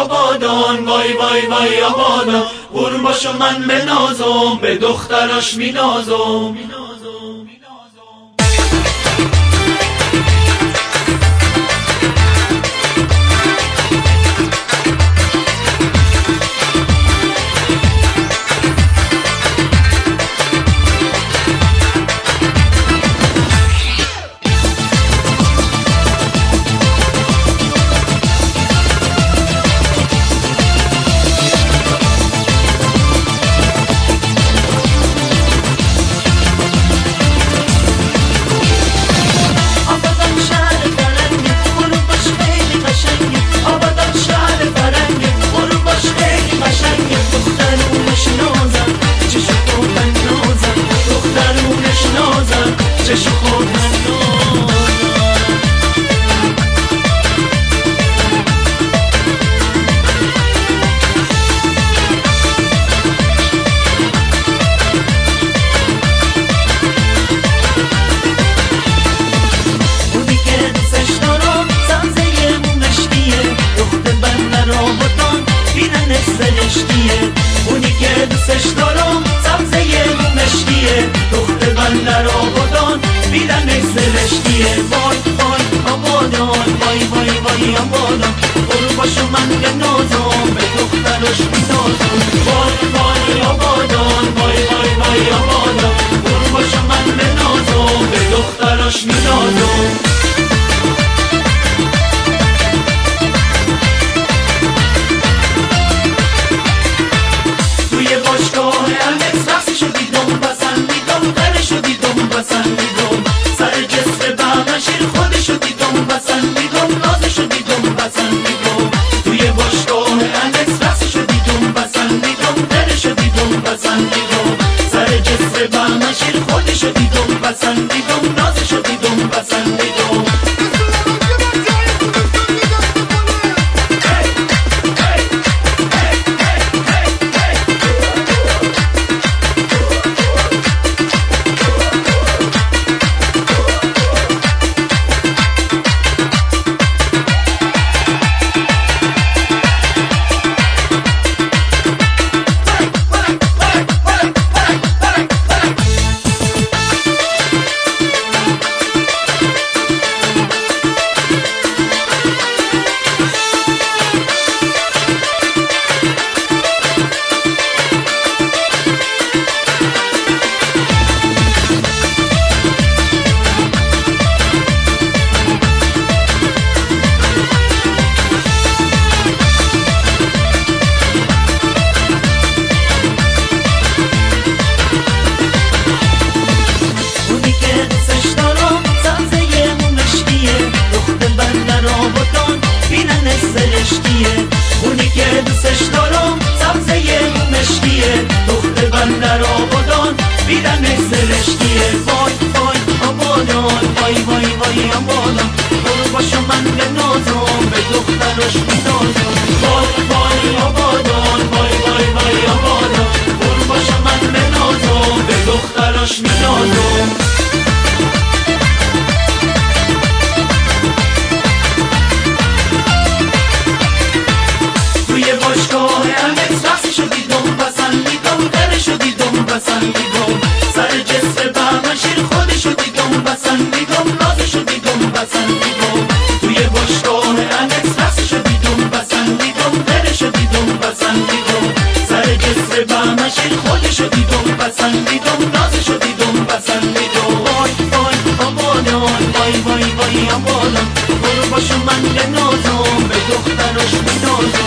آبادان، وای وای وای آبادان. قربون باشم من به نازم، به دختراش مینازم. اونی که دوستش دارم سبزه مشکیه، دختر بندر آبادان بیدنش زرشکیه. وای وای آبادان، وای وای وای آبادان. قربون باشم من به نازم، به دخترش می‌نازم. وای وای آبادان، وای وای وای آبادان. قربون باشم من به نازم، به دخترش می‌نازم. اونی که دوستش دارم سبزه مشکیه، دختر بندر آبادان بیدنش زرشکیه. وای وای آبادان، وای وای وای آبادان. قربون باشم من به نازم، به دخترش می‌نازم. وای وای آبادان، وای وای وای آبادان. قربون باشم من به نازم، به دخترش می‌نازم. سر جسر بهمن شیر خودشو دیدم بسندیدم، نازشو دیدم بسندیدم. توی باشگاه انکس رقصشو دیدم بسندیدم، درشو دیدم بسندیدم. سر جسر بهمن شیر خودشو دیدم بسندیدم، نازشو دیدم بسندیدم. وای وای آبادان، وای وای وای آبادان. قربون باشم من به نازم، به دخترش می‌نازم.